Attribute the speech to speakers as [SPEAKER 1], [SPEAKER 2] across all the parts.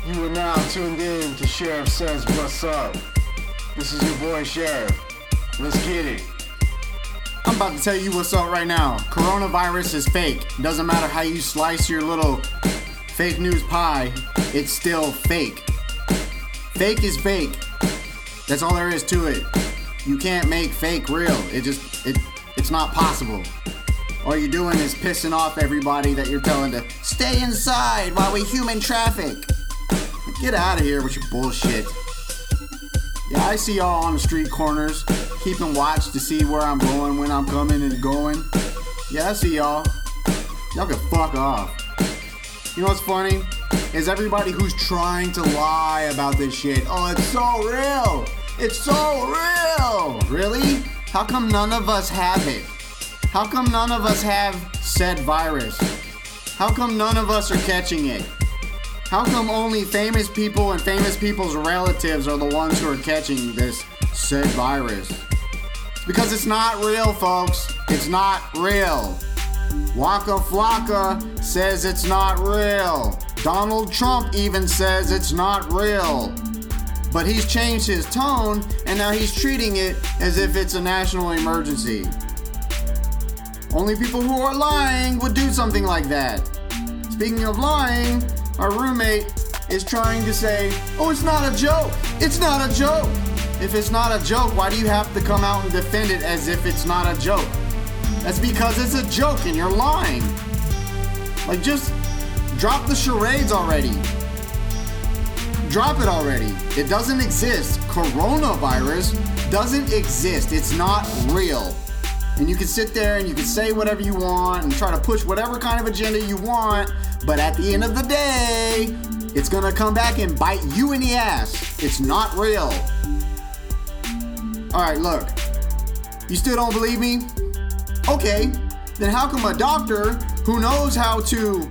[SPEAKER 1] You are now tuned in to Sheriff Says What's Up. This is your boy Sheriff. Let's get it.
[SPEAKER 2] I'm about to tell you what's up right now. Coronavirus is fake. Doesn't matter how you slice your little fake news pie, it's still fake. Fake is fake. That's all there is to it. You can't make fake real. It's not possible. All you're doing is pissing off everybody that you're telling to stay inside while we human traffic. Get out of here with your bullshit. Yeah, I see y'all on the street corners, keeping watch to see where I'm going, when I'm coming and going. Yeah, I see y'all. Y'all can fuck off. You know what's funny? Is everybody who's trying to lie about this shit. Oh, it's so real. It's so real. Really? How come none of us have it? How come none of us have said virus? How come none of us are catching it? How come only famous people and famous people's relatives are the ones who are catching this said virus? It's because it's not real, folks. It's not real. Waka Flocka says it's not real. Donald Trump even says it's not real. But he's changed his tone, and now he's treating it as if it's a national emergency. Only people who are lying would do something like that. Speaking of lying, our roommate is trying to say, oh, it's not a joke. It's not a joke. If it's not a joke, why do you have to come out and defend it as if it's not a joke? That's because it's a joke and you're lying. Like, just drop the charades already. Drop it already. It doesn't exist. Coronavirus doesn't exist. It's not real. And you can sit there and you can say whatever you want and try to push whatever kind of agenda you want, but at the end of the day, it's gonna come back and bite you in the ass. It's not real. Alright, look. You still don't believe me? Okay, then how come a doctor who knows how to,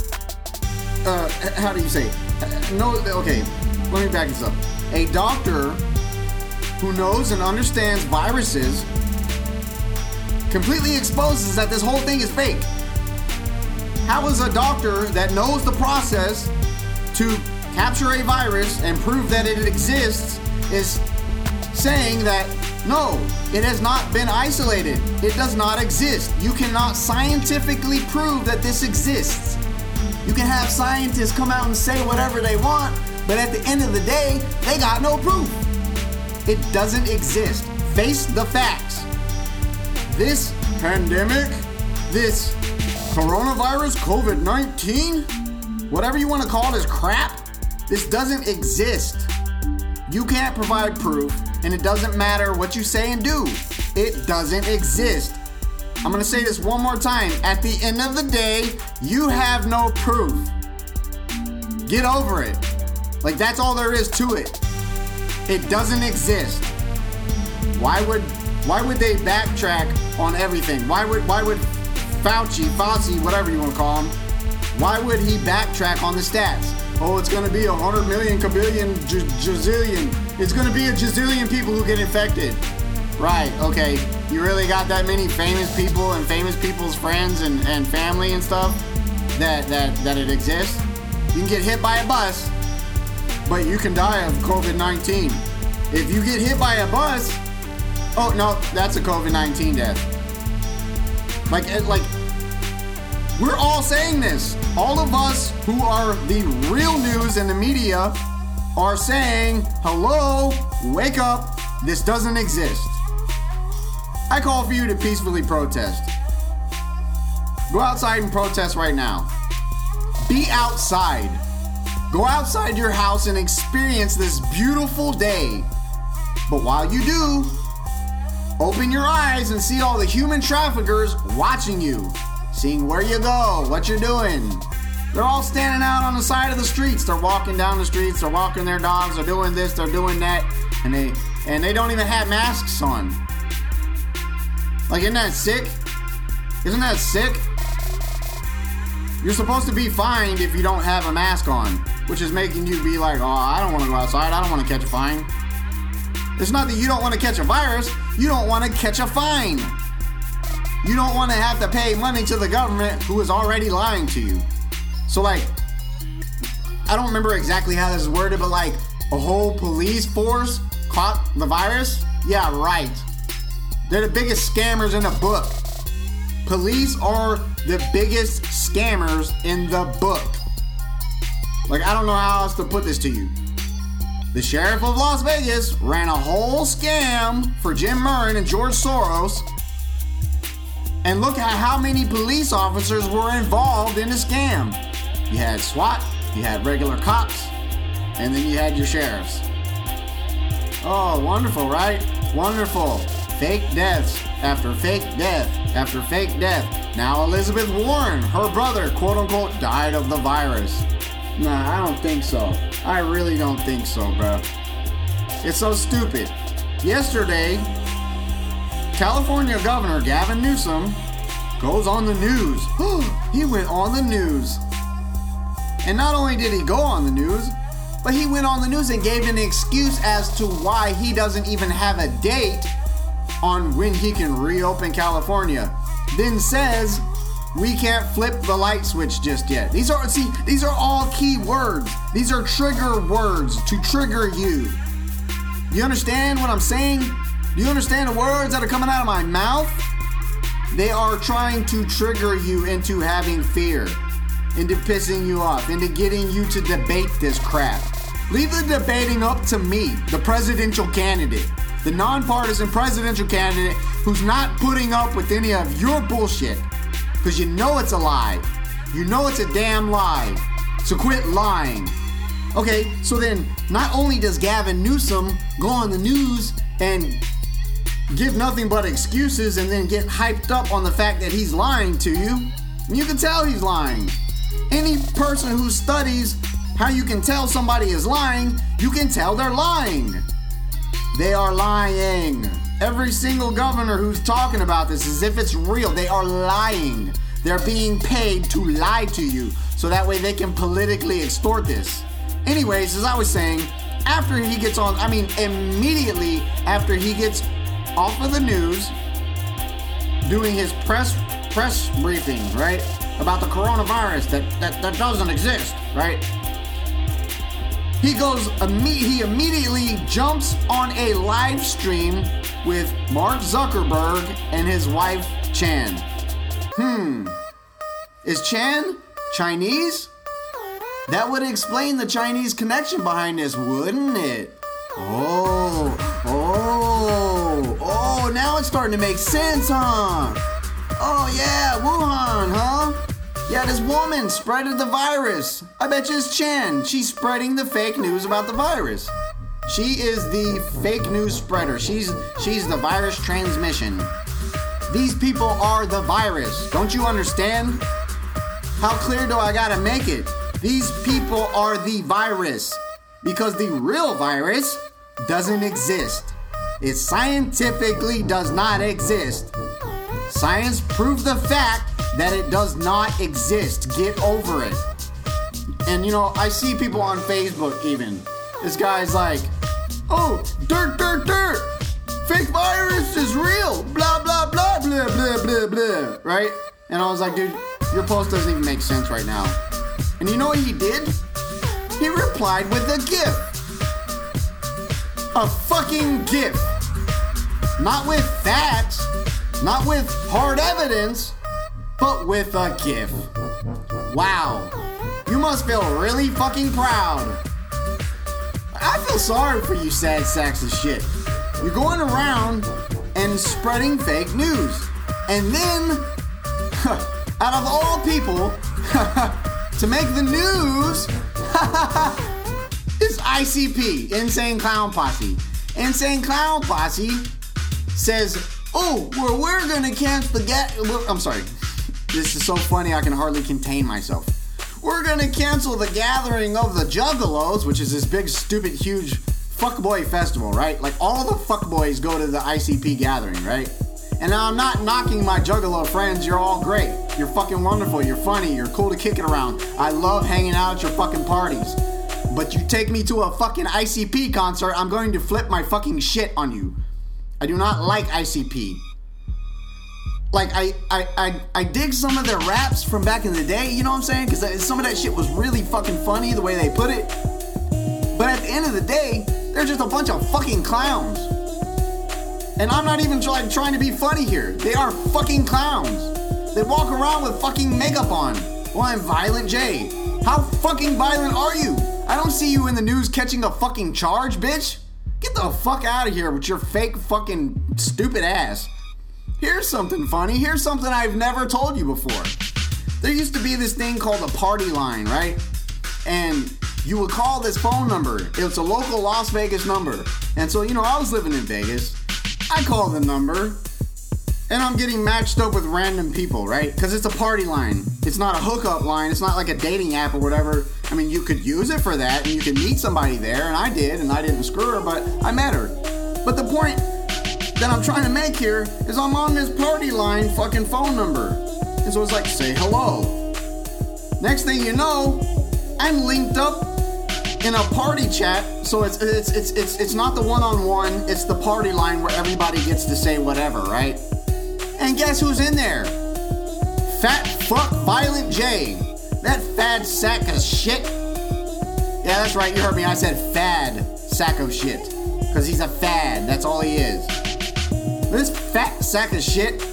[SPEAKER 2] how do you say? Okay, let me back this up. A doctor who knows and understands viruses completely exposes that this whole thing is fake. How is a doctor that knows the process to capture a virus and prove that it exists is saying that no, it has not been isolated. It does not exist. You cannot scientifically prove that this exists. You can have scientists come out and say whatever they want, but at the end of the day, they got no proof. It doesn't exist. Face the facts. This pandemic, this coronavirus, COVID-19, whatever you want to call this crap, this doesn't exist. You can't provide proof, and it doesn't matter what you say and do. It doesn't exist. I'm going to say this one more time. At the end of the day, you have no proof. Get over it. Like, that's all there is to it. It doesn't exist. Why would they backtrack on everything? Why would Fauci, whatever you want to call him, why would he backtrack on the stats? Oh, it's going to be 100 million, kabillion, jazillion. It's going to be a jazillion people who get infected. Right, okay. You really got that many famous people and famous people's friends and family and stuff that it exists? You can get hit by a bus, but you can die of COVID-19. If you get hit by a bus, oh no, that's a COVID-19 death. Like, we're all saying this. All of us who are the real news and the media are saying, hello, wake up, this doesn't exist. I call for you to peacefully protest. Go outside and protest right now. Be outside. Go outside your house and experience this beautiful day. But while you do, open your eyes and see all the human traffickers watching you, seeing where you go, what you're doing. They're all standing out on the side of the streets. They're walking down the streets, they're walking their dogs, they're doing this, they're doing that, and they don't even have masks on. Like, isn't that sick? Isn't that sick? You're supposed to be fined if you don't have a mask on, which is making you be like, oh, I don't want to go outside, I don't want to catch a fine. It's not that you don't want to catch a virus, you don't want to catch a fine. You don't want to have to pay money to the government who is already lying to you. So, like, I don't remember exactly how this is worded, but like a whole police force caught the virus? Yeah, right. They're the biggest scammers in the book. Police are the biggest scammers in the book. Like, I don't know how else to put this to you. The sheriff of Las Vegas ran a whole scam for Jim Murren and George Soros. And look at how many police officers were involved in the scam. You had SWAT, you had regular cops, and then you had your sheriffs. Oh, wonderful, right? Wonderful. Fake deaths after fake death after fake death. Now Elizabeth Warren, her brother, quote unquote, died of the virus. Nah, I don't think so. I really don't think so, bro. It's so stupid. Yesterday, California Governor Gavin Newsom goes on the news. He went on the news. And not only did he go on the news, but he went on the news and gave an excuse as to why he doesn't even have a date on when he can reopen California. Then says, we can't flip the light switch just yet. These are all key words. These are trigger words to trigger you. You understand what I'm saying? Do you understand the words that are coming out of my mouth? They are trying to trigger you into having fear, into pissing you off, into getting you to debate this crap. Leave the debating up to me, the presidential candidate, the nonpartisan presidential candidate who's not putting up with any of your bullshit, because you know it's a lie. You know it's a damn lie. So quit lying. Okay, so then not only does Gavin Newsom go on the news and give nothing but excuses and then get hyped up on the fact that he's lying to you. You can tell he's lying. Any person who studies how you can tell somebody is lying, you can tell they're lying. They are lying. Every single governor who's talking about this as if it's real, they are lying. They're being paid to lie to you so that way they can politically extort this. Anyways, as I was saying, after he gets on, immediately after he gets off of the news, doing his press briefing, right, about the coronavirus that doesn't exist, right? He immediately jumps on a live stream with Mark Zuckerberg and his wife Chan. Is Chan Chinese? That would explain the Chinese connection behind this, wouldn't it? Oh, now it's starting to make sense, huh? Oh yeah, Wuhan, huh? Yeah, this woman spreaded the virus. I bet you it's Chan. She's spreading the fake news about the virus. She is the fake news spreader. She's the virus transmission. These people are the virus. Don't you understand? How clear do I gotta make it? These people are the virus. Because the real virus doesn't exist. It scientifically does not exist. Science proved the fact that it does not exist. Get over it. And I see people on Facebook even. This guy's like, oh, dirt. Fake virus is real. Blah, blah, blah, blah, blah, blah, blah. Right? And I was like, dude, your post doesn't even make sense right now. And you know what he did? He replied with a GIF. A fucking GIF. Not with facts, not with hard evidence, but with a GIF. Wow. You must feel really fucking proud. I feel sorry for you sad sacks of shit. You're going around and spreading fake news. And then, out of all people, to make the news, is ICP, Insane Clown Posse. Insane Clown Posse says, we're gonna cancel the I'm sorry. This is so funny I can hardly contain myself. We're gonna cancel the gathering of the Juggalos, which is this big, stupid, huge fuckboy festival, right? Like all the fuckboys go to the ICP gathering, right? And now I'm not knocking my Juggalo friends. You're all great. You're fucking wonderful. You're funny. You're cool to kick it around. I love hanging out at your fucking parties. But you take me to a fucking ICP concert, I'm going to flip my fucking shit on you. I do not like ICP. like I dig some of their raps from back in the day, you know what I'm saying? Because some of that shit was really fucking funny the way they put it. But at the end of the day, they're just a bunch of fucking clowns. And I'm not even trying to be funny here. They are fucking clowns. They walk around with fucking makeup on. Well, I'm Violent J. How fucking violent are you? I don't see you in the news catching a fucking charge, bitch. Get the fuck out of here with your fake fucking stupid ass. Here's something funny. Here's something I've never told you before. There used to be this thing called a party line, right? And you would call this phone number. It was a local Las Vegas number. And so, I was living in Vegas. I call the number, and I'm getting matched up with random people, right? Because it's a party line. It's not a hookup line. It's not like a dating app or whatever. I mean, you could use it for that, and you could meet somebody there, and I did, and I didn't screw her, but I met her. But the point that I'm trying to make here is I'm on this party line fucking phone number. And so it's like, say hello. Next thing you know, I'm linked up in a party chat, so it's not the one-on-one, it's the party line where everybody gets to say whatever, right? And guess who's in there? Fat fuck Violent J. That fad sack of shit. Yeah, that's right, you heard me, I said fad sack of shit. Because he's a fad, that's all he is. This fat sack of shit,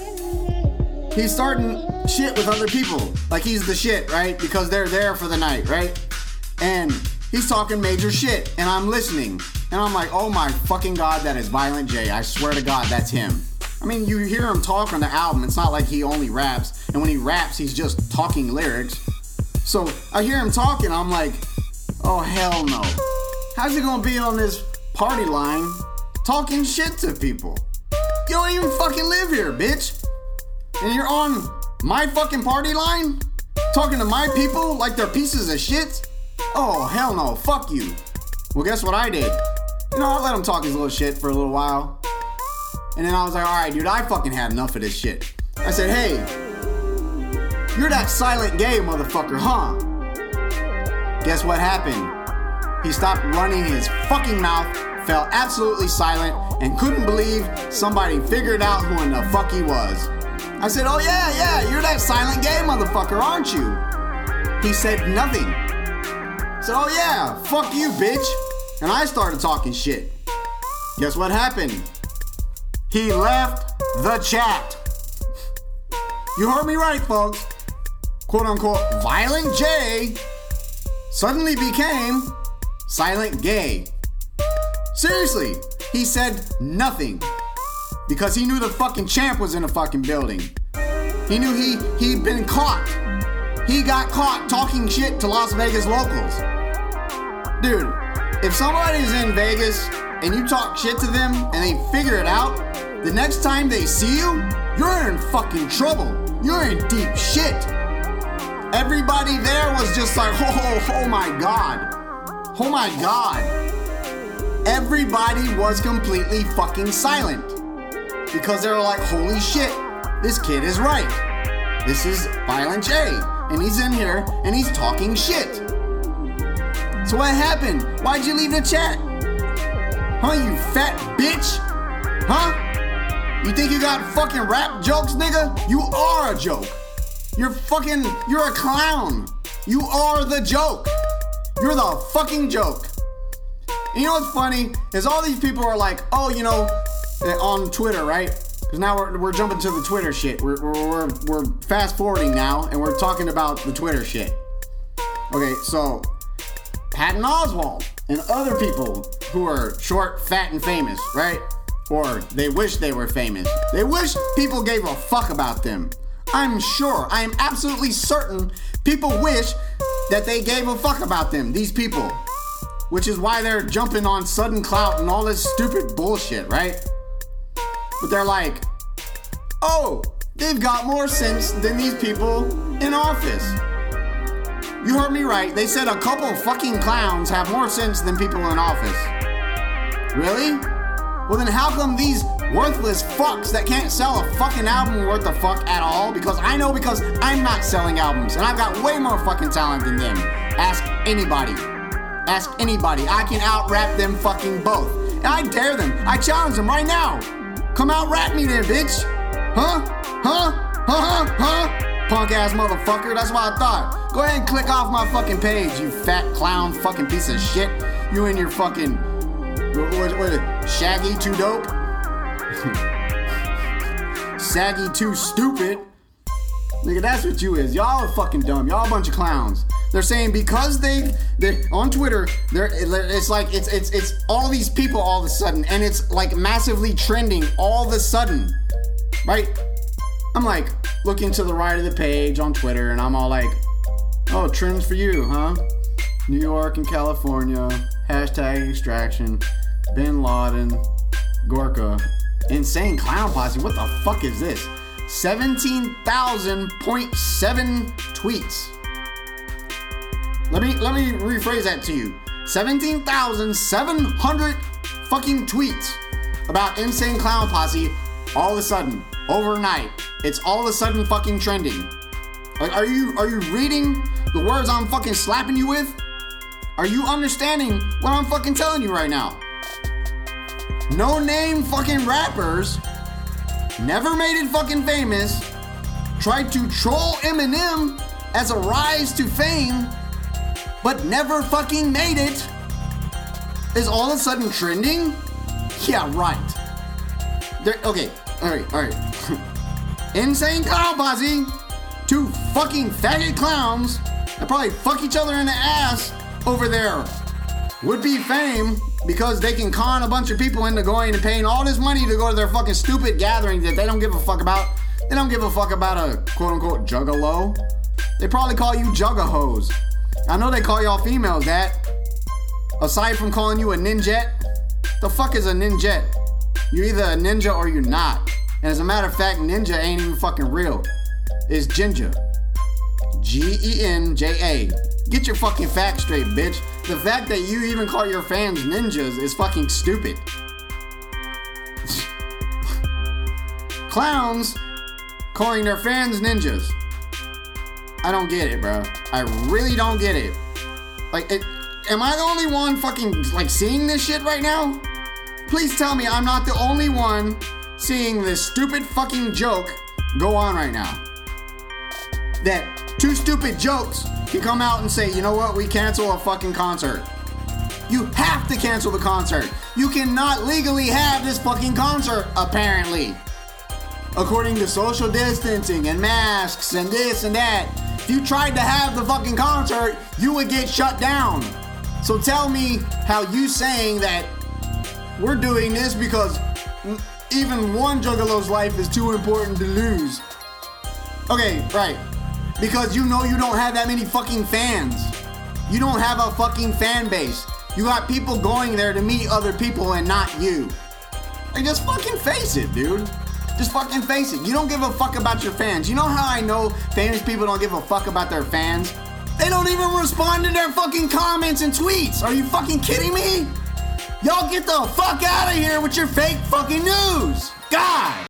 [SPEAKER 2] he's starting shit with other people. Like he's the shit, right? Because they're there for the night, right? And he's talking major shit, and I'm listening. And I'm like, oh my fucking God, that is Violent J. I swear to God, that's him. I mean, you hear him talk on the album. It's not like he only raps. And when he raps, he's just talking lyrics. So I hear him talking, I'm like, oh hell no. How's he gonna be on this party line talking shit to people? You don't even fucking live here, bitch. And you're on my fucking party line? Talking to my people like they're pieces of shit? Oh, hell no, fuck you. Well, guess what I did? I let him talk his little shit for a little while. And then I was like, alright, dude, I fucking had enough of this shit. I said, hey, you're that Silent Gay motherfucker, huh? Guess what happened? He stopped running his fucking mouth, fell absolutely silent, and couldn't believe somebody figured out who in the fuck he was. I said, oh yeah, you're that Silent Gay motherfucker, aren't you? He said nothing. I said, oh yeah, fuck you, bitch. And I started talking shit. Guess what happened? He left the chat. You heard me right, folks. Quote unquote, Violent J suddenly became Silent Gay. Seriously, he said nothing. Because he knew the fucking champ was in the fucking building. He knew he'd been caught. He got caught talking shit to Las Vegas locals. Dude, if somebody's in Vegas and you talk shit to them and they figure it out, the next time they see you, you're in fucking trouble. You're in deep shit. Everybody there was just like, oh my God. Oh my God. Everybody was completely fucking silent. Because they were like, holy shit, this kid is right. This is Violent J. And he's in here and he's talking shit. So what happened? Why'd you leave the chat? Huh, you fat bitch? Huh? You think you got fucking rap jokes, nigga? You are a joke. You're a clown. You are the joke. You're the fucking joke. And you know what's funny? Is all these people are like, oh, on Twitter, right? Because now we're jumping to the Twitter shit. We're fast forwarding now, and we're talking about the Twitter shit. Okay, so Patton Oswalt and other people who are short, fat, and famous, right? Or they wish they were famous. They wish people gave a fuck about them. I'm sure, I am absolutely certain people wish that they gave a fuck about them, these people. Which is why they're jumping on sudden clout and all this stupid bullshit, right? But they're like, oh, they've got more sense than these people in office. You heard me right. They said a couple fucking clowns have more sense than people in office. Really? Well then how come these worthless fucks that can't sell a fucking album worth a fuck at all? Because I'm not selling albums and I've got way more fucking talent than them. Ask anybody. Ask anybody. I can out-rap them fucking both. And I dare them. I challenge them right now. Come out rap me then, bitch. Punk ass motherfucker, that's what I thought. Go ahead and click off my fucking page, you fat clown fucking piece of shit. You and your fucking, what Shaggy too dope? Saggy too stupid. Nigga, that's what you is. Y'all are fucking dumb. Y'all a bunch of clowns. They're saying because they're on Twitter, it's like it's all these people all of a sudden, and it's like massively trending all of a sudden, right? I'm like looking to the right of the page on Twitter, and I'm all like, oh, trends for you, huh? New York and California, hashtag extraction, Bin Laden, Gorka, insane clown posse. What the fuck is this? 17,000.7 tweets. Let me rephrase that to you. 17,700 fucking tweets about Insane Clown Posse all of a sudden, overnight. It's all of a sudden fucking trending. Like, are you reading the words I'm fucking slapping you with? Are you understanding what I'm fucking telling you right now? No name fucking rappers, never made it fucking famous, tried to troll Eminem as a rise to fame, but never fucking made it, is all of a sudden trending? Yeah, right. Okay, alright. Insane Clown Posse, two fucking faggot clowns that probably fuck each other in the ass over there would-be fame because they can con a bunch of people into going and paying all this money to go to their fucking stupid gatherings that they don't give a fuck about. They don't give a fuck about a quote-unquote juggalo. They probably call you juggahos. I know they call y'all females that. Aside from calling you a ninjet, the fuck is a ninjet? You're either a ninja or you're not. And as a matter of fact, ninja ain't even fucking real. It's ginger. Genja. Get your fucking facts straight, bitch. The fact that you even call your fans ninjas is fucking stupid. Clowns calling their fans ninjas. I don't get it, bro. I really don't get it. Like, am I the only one fucking, like, seeing this shit right now? Please tell me I'm not the only one seeing this stupid fucking joke go on right now. That two stupid jokes can come out and say, you know what, we cancel a fucking concert. You have to cancel the concert. You cannot legally have this fucking concert, apparently. According to social distancing and masks and this and that. If you tried to have the fucking concert, you would get shut down. So tell me how you saying that we're doing this because even one juggalo's life is too important to lose. Okay, right. Because you know you don't have that many fucking fans. You don't have a fucking fan base. You got people going there to meet other people and not you. Like, just fucking face it, dude. Just fucking face it. You don't give a fuck about your fans. You know how I know famous people don't give a fuck about their fans? They don't even respond to their fucking comments and tweets. Are you fucking kidding me? Y'all get the fuck out of here with your fake fucking news. God.